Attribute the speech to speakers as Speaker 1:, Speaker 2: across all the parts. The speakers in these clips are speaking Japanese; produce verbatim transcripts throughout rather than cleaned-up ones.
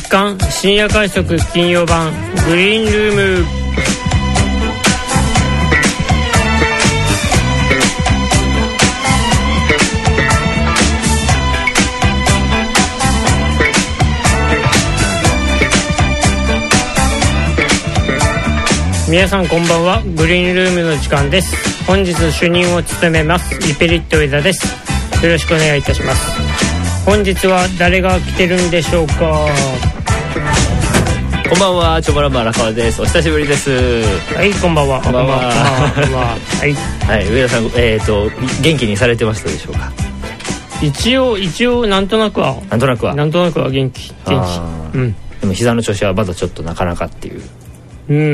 Speaker 1: 刊深夜快速金曜版グリーンルーム。皆さんこんばんは。グリーンルームの時間です。本日主任を務めますイペリット上田です。よろしくお願いいたします。本日は誰が来てるんでしょうか。
Speaker 2: こんばんは、チョバラバ荒川です。お久しぶりです。
Speaker 1: はい、こんばんは。
Speaker 2: こんばんは。
Speaker 1: こんばんは。はい、
Speaker 2: はい、上田さん、えーと元気にされてましたでしょうか。
Speaker 1: 一応一応なんとなくは
Speaker 2: なんとなくは
Speaker 1: なんとなくは元気元気。うん。
Speaker 2: でも膝の調子はまだちょっとなかなかっていう。
Speaker 1: うん。
Speaker 2: うん。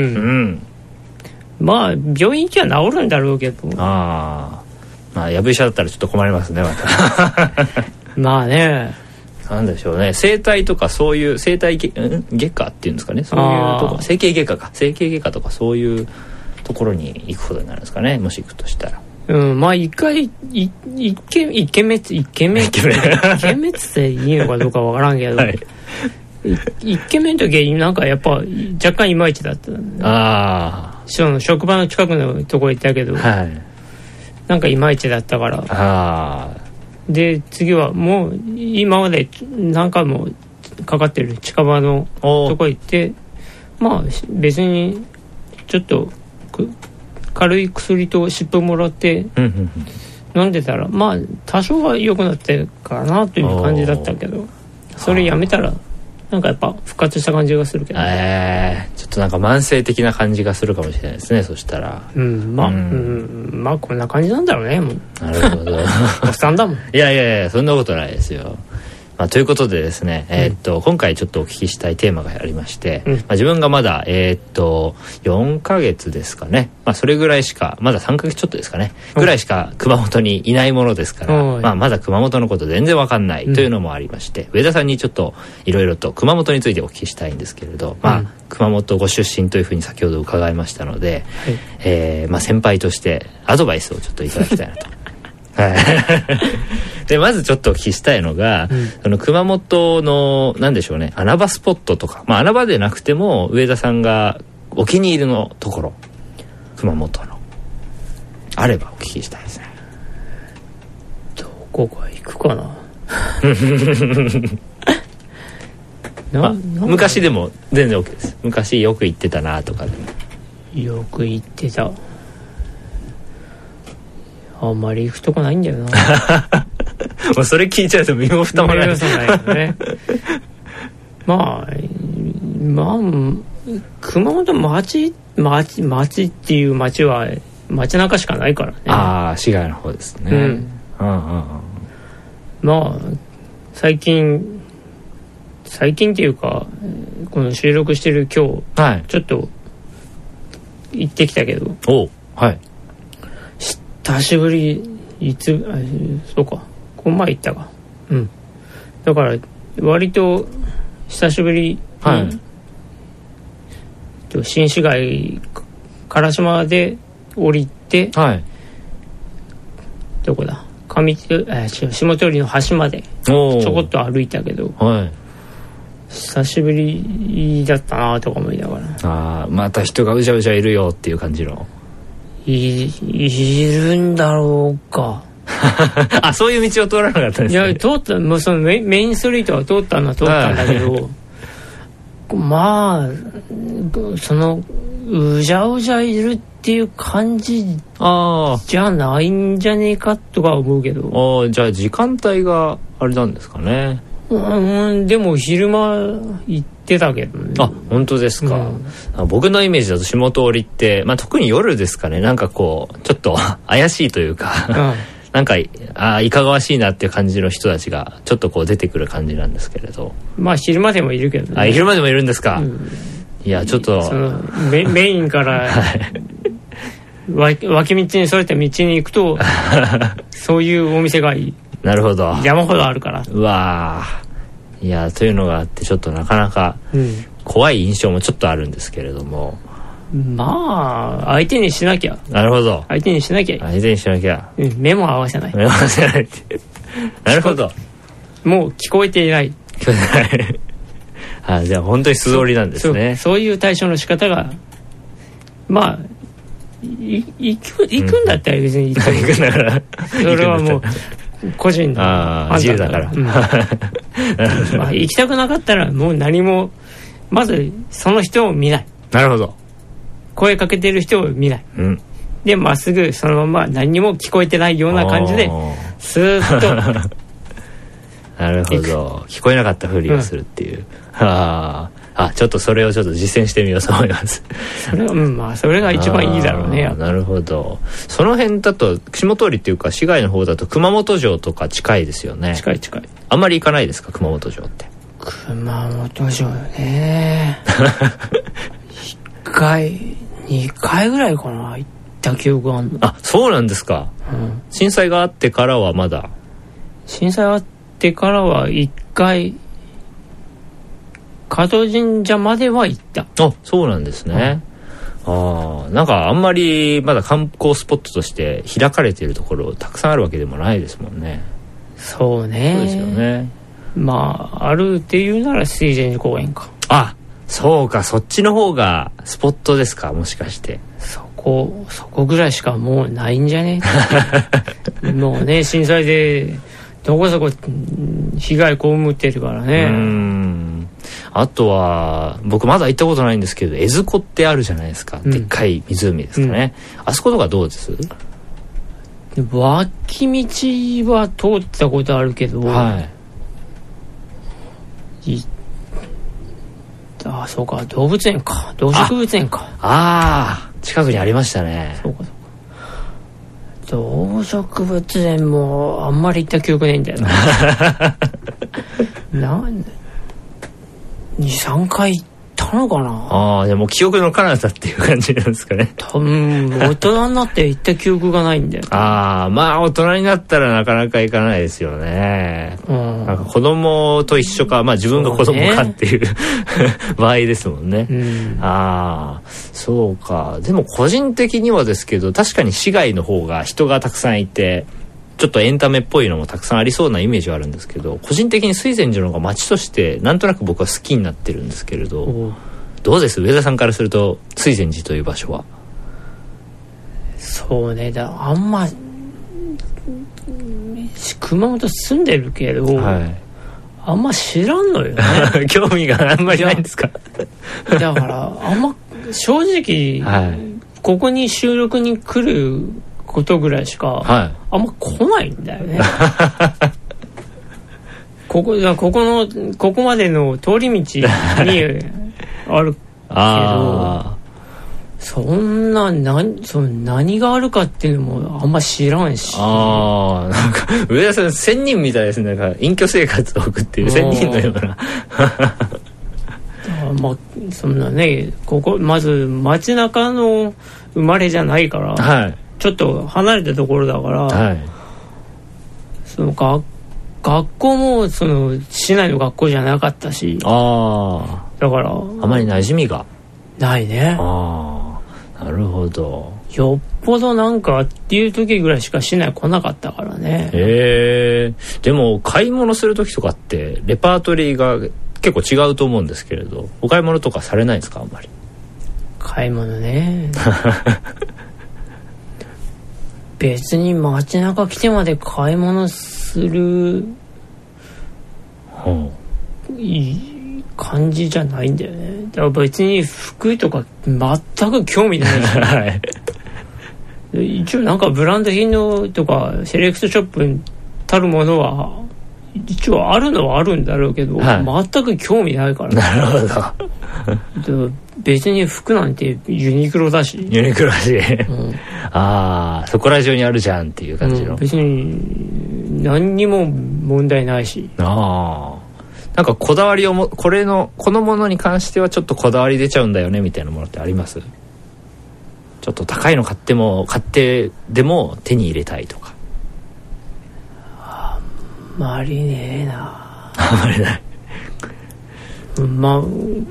Speaker 1: まあ病院行きは治るんだろうけど。
Speaker 2: ああ。まあやぶ医者だったらちょっと困りますねまた。
Speaker 1: まあね。
Speaker 2: なんでしょうね。整体とかそういう整体外科っていうんですかね。そういうとこ、整形外科か。整形外科とかそういうところに行くことになるんですかね。もし行くとしたら。
Speaker 1: うん、まあ一回い一軒一軒目一軒目一軒目っていいのかどうかわからんけど。はい。一軒目の時なんかやっぱ若干いまいちだった、ね、ああその職場の近くのとこ行ったけど、はい、なんかいまいちだったからあで次はもう今まで何回もかかってる近場のとこ行ってまあ別にちょっと軽い薬と湿布もらって飲んでたらまあ多少は良くなってかなという感じだったけどそれやめたらなんかやっぱ復活した感じがするけど、ね、
Speaker 2: えー、ちょっとなんか慢性的な感じがするかもしれないですね。そしたら
Speaker 1: うんまあ、うん、うん、まあこんな感じなんだろうねもう。
Speaker 2: なるほど。
Speaker 1: おっさんだもん。
Speaker 2: いやいやいやそんなことないですよ。まあ、ということでですね、えーっと、うん、今回ちょっとお聞きしたいテーマがありまして、うんまあ、自分がまだ、えーっとよんかげつですかね、まあ、それぐらいしかまださんかげつちょっとですかねぐらいしか熊本にいないものですから、うんまあ、まだ熊本のこと全然わかんないというのもありまして、うん、上田さんにちょっといろいろと熊本についてお聞きしたいんですけれど、うんまあ、熊本ご出身というふうに先ほど伺いましたので、はいえーまあ、先輩としてアドバイスをちょっといただきたいなと。はい、でまずちょっとお聞きしたいのが、うん、その熊本の何でしょうね穴場スポットとか、まあ、穴場でなくても上田さんがお気に入りのところ熊本のあればお聞きしたいですね。
Speaker 1: どこか行くかな。な、
Speaker 2: まあ、昔でも全然 OK です。昔よく行ってたなとかでも。
Speaker 1: よく行ってたあんまり行くとこないんだよな。
Speaker 2: もうそれ聞いちゃうと身も蓋もない。
Speaker 1: ね、まあまあ熊本町町町っていう町は町中しかないからね。
Speaker 2: ああ市街の方ですね。うんうんうんうん、
Speaker 1: まあ最近最近っていうかこの収録してる今日、はい、ちょっと行ってきたけど。
Speaker 2: おはい
Speaker 1: 久しぶりいつそうかこの前行ったかうんだから割と久しぶりに、はい、新市街唐島で降りて、はい、どこだ上え下通りの端までちょこっと歩いたけど、はい、久しぶりだったなとか思いながら
Speaker 2: あまた人がうじゃうじゃいるよっていう感じの
Speaker 1: い, いるんだろうか。
Speaker 2: あ、そういう道を通らなかったんですね。いや
Speaker 1: 通ったもうその メ, メインストリートは通ったのは通ったんだけどまあそのうじゃうじゃいるっていう感じじゃないんじゃねえかとか思うけど
Speaker 2: あじゃあ時間帯があれなんですかね。
Speaker 1: うんでも昼間行ってたけどね。
Speaker 2: あ本当ですか、うん、僕のイメージだと下通りって、まあ、特に夜ですかねなんかこうちょっと怪しいというか、うん、なんかあいかがわしいなっていう感じの人たちがちょっとこう出てくる感じなんですけれど
Speaker 1: まあ昼間でもいるけどね。
Speaker 2: あ昼間でもいるんですか、うん、いやちょっと
Speaker 1: その メ, メインから、はい、脇道にそれた道に行くとそういうお店がいい
Speaker 2: なるほど
Speaker 1: 山ほどあるから
Speaker 2: うわいやというのがあってちょっとなかなか怖い印象もちょっとあるんですけれども、
Speaker 1: うん、まあ相手にしなきゃ
Speaker 2: なるほど
Speaker 1: 相手にしなきゃ
Speaker 2: 相手にしなきゃ、
Speaker 1: うん、目も合わせない
Speaker 2: 目も合わせないってなるほど
Speaker 1: もう聞こえていない
Speaker 2: 聞こえてないあ、じゃあ本当に素通りなんですね。
Speaker 1: そう、そういう対処の仕方がまあい行く、行くんだったら別に行く、うん、行くんだからそれはもう個人の判断
Speaker 2: 自由だから、うんま
Speaker 1: あ、行きたくなかったらもう何もまずその人を見ない。
Speaker 2: なるほど。
Speaker 1: 声かけてる人を見ない、うん、でまっすぐそのまま何にも聞こえてないような感じでスーッと
Speaker 2: なるほど。聞こえなかったふりをするっていう、うん、ああ、ちょっとそれをちょっと実践してみようと思います
Speaker 1: それは、うん、まあそれが一番いいだろうね。
Speaker 2: なるほど。その辺だと下通りっていうか市街の方だと熊本城とか近いですよね。
Speaker 1: 近い近い。
Speaker 2: あんまり行かないですか熊本城って。
Speaker 1: 熊本城ねいっかいにかいぐらいかな行った記憶があるの。
Speaker 2: あ、そうなんですか、うん、震災があってからはまだ。
Speaker 1: 震災があってからはいっかい加藤神社までは行った。
Speaker 2: あ、そうなんですね、うん、あ、なんかあんまりまだ観光スポットとして開かれているところたくさんあるわけでもないですもんね。
Speaker 1: そうね。
Speaker 2: そうですよね。
Speaker 1: まああるっていうなら水前寺公園か。
Speaker 2: あ、そうか、そっちの方がスポットですか、もしかして。
Speaker 1: そこそこぐらいしかもうないんじゃねもうね、震災でどこそこ被害被ってるからね。うー
Speaker 2: ん、あとは僕まだ行ったことないんですけど、江津湖ってあるじゃないですか、うん、でっかい湖ですかね、うん、あそことかどうです？
Speaker 1: 脇道は通ったことあるけど、はい、いああ、そうか、動物園か、動植物園か。
Speaker 2: ああ、近くにありましたね。そうかそうか。
Speaker 1: 動植物園もあんまり行った記憶ないんだよななんでにさんかい行ったのかな。
Speaker 2: ああ、でも記憶の彼方っていう感じなんですかね。
Speaker 1: 多分大人になって行った記憶がないんだよ
Speaker 2: ああ、まあ大人になったらなかなか行かないですよね、うん、なんか子供と一緒か、まあ自分が子供かっていう、ね、場合ですもんね、うん、ああ、そうか。でも個人的にはですけど、確かに市街の方が人がたくさんいてちょっとエンタメっぽいのもたくさんありそうなイメージはあるんですけど、個人的に水前寺の方が街としてなんとなく僕は好きになってるんですけれど、どうです上田さんからすると水前寺という場所は。
Speaker 1: そうね、だあんま熊本住んでるけど、はい、あんま知らんのよね
Speaker 2: 興味があんまりないんですか
Speaker 1: だからあんま正直、はい、ここに収録に来ることぐらいしか、はい、あんま来ないんだよねここ、ここのここまでの通り道にあるけどあ、そんな何その何があるかっていうのもあんま知らんし。
Speaker 2: ああ、なんか上田さん仙人みたいですね。なんか隠居生活を送っている仙人のような
Speaker 1: まあそんなね、ここまず街中の生まれじゃないから、はい、ちょっと離れたところだから、はい、その学学校もその市内の学校じゃなかったし、あだからあ
Speaker 2: まり馴染みが
Speaker 1: ないね。
Speaker 2: ああ、なるほど。
Speaker 1: よっぽどなんかっていう時ぐらいしか市内来なかったからね。
Speaker 2: へえ。でも買い物する時とかってレパートリーが結構違うと思うんですけれど、お買い物とかされないですか、あんまり。買
Speaker 1: い物ね別に街中来てまで買い物する、はあ、いい感じじゃないんだよね。だから別に服とか全く興味ないし、はい、一応なんかブランド品のとかセレクトショップたるものは一応あるのはあるんだろうけど、はい、全く興味ないから、ね、
Speaker 2: なるほど
Speaker 1: 別に服なんてユニクロだし
Speaker 2: ユニクロだし、うん、ああ、そこら中にあるじゃんっていう感じの、
Speaker 1: うん、別に何にも問題ないし。
Speaker 2: ああ、なんかこだわりをもこれのこのものに関してはちょっとこだわり出ちゃうんだよねみたいなものってあります？ちょっと高いの買っても買ってでも手に入れたいとか。
Speaker 1: あんまりねえな。
Speaker 2: あんまりない
Speaker 1: まあ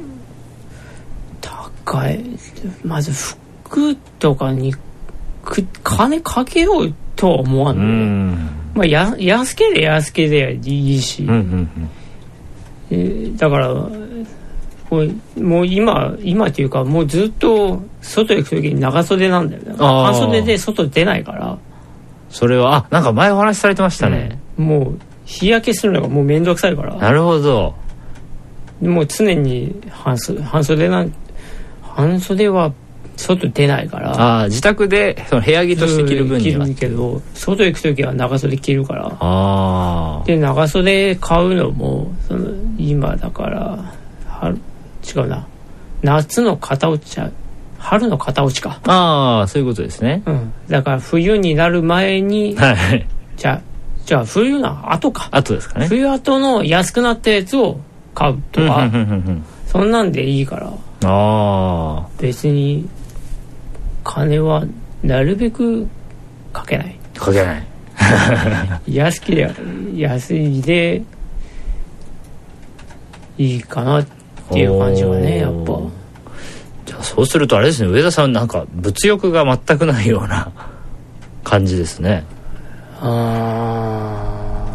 Speaker 1: 高い、まず服とかに金かけようとは思わんの、ね、うんまあ、や安ければ安ければいいし、うんうんうん、えー、だからこうもう今今っていうかもうずっと外行く時に長袖なんだよね。半袖で外出ないから。
Speaker 2: それはあなんか前お話しされてましたね、
Speaker 1: うん、もう日焼けするのがもうめんどくさいから。
Speaker 2: なるほど。
Speaker 1: もう常に半袖半袖なん半袖は外出ないから。
Speaker 2: あ自宅でその部屋着として着る分には
Speaker 1: 着るけど外行く時は長袖着るから。
Speaker 2: あ
Speaker 1: で長袖買うのもその今だから春違うな夏の片落ちちゃう春の片落ちか。
Speaker 2: ああそういうことですね、
Speaker 1: うん、だから冬になる前に、はい、じゃあじゃあ冬の後か
Speaker 2: 後ですかね。
Speaker 1: 冬後の安くなったやつを買うとか、うんうんうんうん、そんなんでいいから。
Speaker 2: あ
Speaker 1: 別に金はなるべくかけない
Speaker 2: かけない
Speaker 1: 安ければ安いでいいかなっていう感じがねやっぱ。
Speaker 2: じゃあそうするとあれですね上田さんなんか物欲が全くないような感じですね。
Speaker 1: あ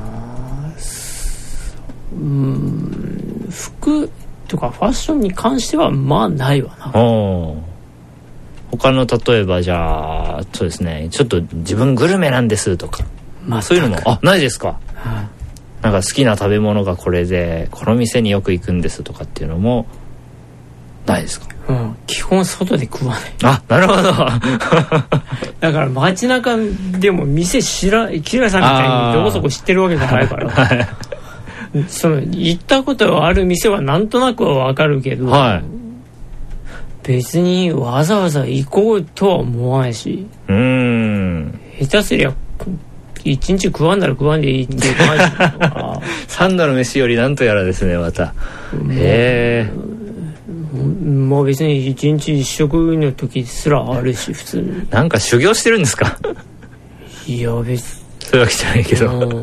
Speaker 1: うん服とかファッションに関してはまあないわな。
Speaker 2: 他の例えばじゃあそうですねちょっと自分グルメなんですとか、まあ、そういうのもあないですか、はあ、なんか好きな食べ物がこれでこの店によく行くんですとかっていうのもないですか。
Speaker 1: うん、基本外で食わない。
Speaker 2: あなるほど
Speaker 1: だから街中でも店知らキラさんみたいにどこそこ知ってるわけじゃないからその行ったことがある店はなんとなくは分かるけど、はい、別にわざわざ行こうとは思わないし。うーん下手すりゃ一日食わんなら食わんでいいっていう感じだから
Speaker 2: 三度の飯よりなんとやらですねまた。へえ。
Speaker 1: もう別に一日一食の時すらあるし普通に。
Speaker 2: なんか修行してるんですか。
Speaker 1: いや別に
Speaker 2: そういうわけじゃないけど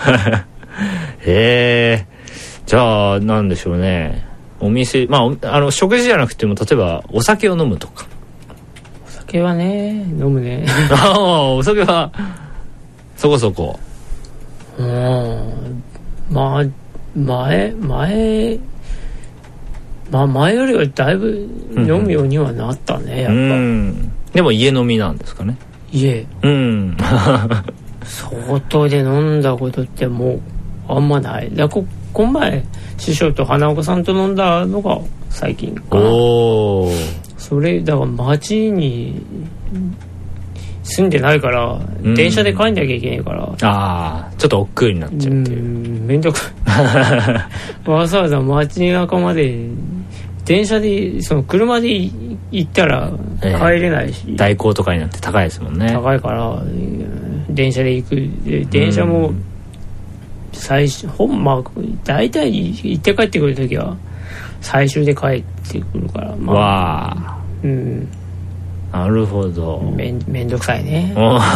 Speaker 2: へえ。じゃあなんでしょうねお店まああの食事じゃなくても例えばお酒を飲むとか。
Speaker 1: お酒はね飲むね
Speaker 2: ああお酒はそこそこ。
Speaker 1: うんまあ前前まあ前よりはだいぶ飲むようにはなったね、うん、やっぱ。うん
Speaker 2: でも家飲みなんですかね。
Speaker 1: 家うん外で飲んだことってもうあんまない。だここの前師匠と花岡さんと飲んだのが最近かな。おそれだから街に住んでないから、うん、電車で帰んなきゃいけないから。
Speaker 2: ああちょっと億劫になっちゃうっていう。
Speaker 1: うんめんどくさいわざわざ街中まで電車でその車で行ったら帰れないし、えー、
Speaker 2: 代行とかになって高いですもんね。
Speaker 1: 高いから電車で行く。で電車も最初ほんまあ大体行って帰ってくるときは最終で帰ってくるから、まあ、わあうん
Speaker 2: なるほど。
Speaker 1: めん、めんどくさいね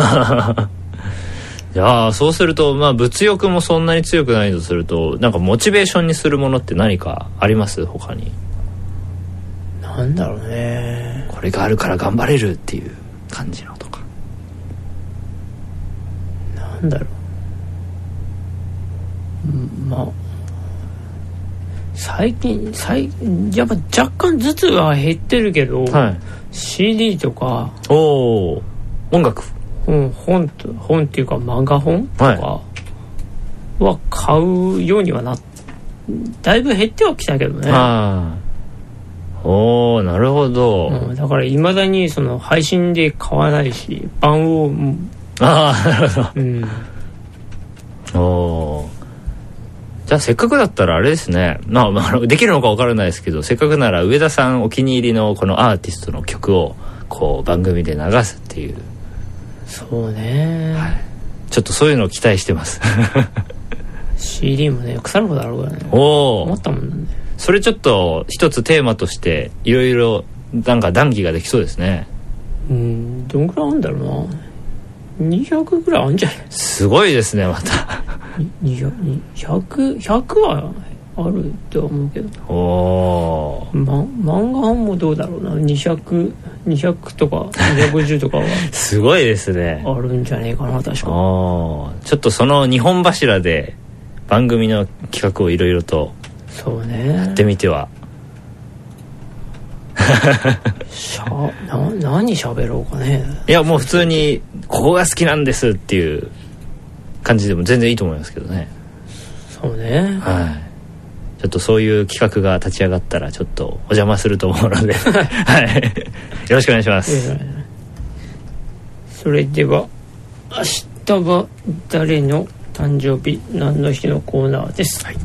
Speaker 2: いやそうすると、まあ、物欲もそんなに強くないとするとなんかモチベーションにするものって何かあります他に。
Speaker 1: なんだろうね
Speaker 2: これがあるから頑張れるっていう感じのとか。
Speaker 1: なんだろうまあ最近最やっぱ若干ずつは減ってるけど、はい、シーディー とか
Speaker 2: お音楽、
Speaker 1: うん、本と本っていうか漫画本とかは買うようにはなっだいぶ減ってはきたけどね。あ
Speaker 2: おーなるほど、
Speaker 1: うん、だからいまだにその配信で買わないし版を
Speaker 2: ああなるほど、うん、おーじゃあせっかくだったらあれですね、まあ、まあ、できるのか分からないですけどせっかくなら上田さんお気に入りのこのアーティストの曲をこう番組で流すっていう。
Speaker 1: そうね、はい、
Speaker 2: ちょっとそういうのを期待してます
Speaker 1: シーディー もね腐るほどあるからね。お思ったもんね。
Speaker 2: それちょっと一つテーマとしていろいろなんか談義ができそうですね。
Speaker 1: うんどんぐらいあるんだろうな。にひゃくぐらいあるんじゃない。
Speaker 2: すごいですねまた
Speaker 1: にひゃく、ひゃくはあると思うけど。おー、ま、漫画本もどうだろうな。にひゃく、にひゃくとかにひゃくごじゅうとかは
Speaker 2: すごいですね。
Speaker 1: あるんじゃねえかな確か。
Speaker 2: おちょっとそのにほん柱で番組の企画をいろいろと
Speaker 1: そうね
Speaker 2: やってみては
Speaker 1: しゃな何喋ろうかね。
Speaker 2: いやもう普通にここが好きなんですっていう感じでも全然いいと思いますけどね。
Speaker 1: そうね、
Speaker 2: はい、ちょっとそういう企画が立ち上がったらちょっとお邪魔すると思うのではい、よろしくお願いします。
Speaker 1: それでは明日は誰の誕生日何の日のコーナーです、はい、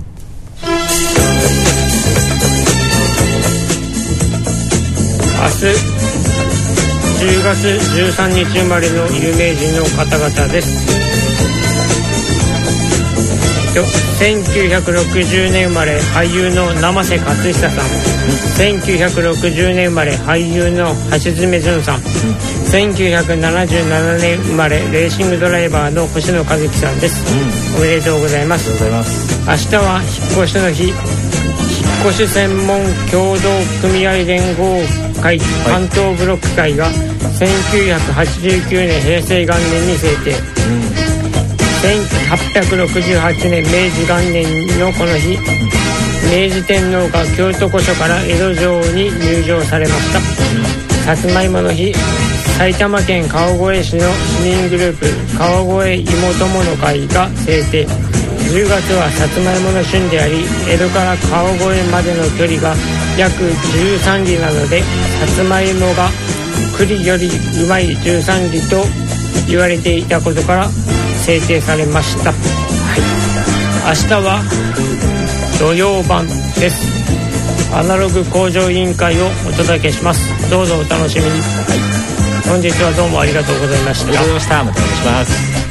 Speaker 1: 明日じゅうがつじゅうさんにち生まれの有名人の方々です。せんきゅうひゃくろくじゅうねん生まれ俳優の生瀬勝久さん、せんきゅうひゃくろくじゅうねん生まれ俳優の橋爪淳さん、せんきゅうひゃくななじゅうななねん生まれレーシングドライバーの星野一樹さんです、うん、おめでとうございます。明日は引っ越しの日、引っ越し専門協同組合連合会関東ブロック会がせんきゅうひゃくはちじゅうきゅうねん平成元年に制定、うんせんはっぴゃくろくじゅうはちねん明治元年のこの日、明治天皇が京都御所から江戸城に入城されました。さつまいもの日、埼玉県川越市の市民グループ川越芋友の会が制定。じゅうがつはさつまいもの旬であり、江戸から川越までの距離が約じゅうさん里なので、さつまいもが栗よりうまいじゅうさん里と言われていたことから制定されました、はい、明日は土曜版です。アナログ向上委員会をお届けします。どうぞお楽しみに、はい、本日はどうもありがとうございました。
Speaker 2: ありがとうございました。またお願いします。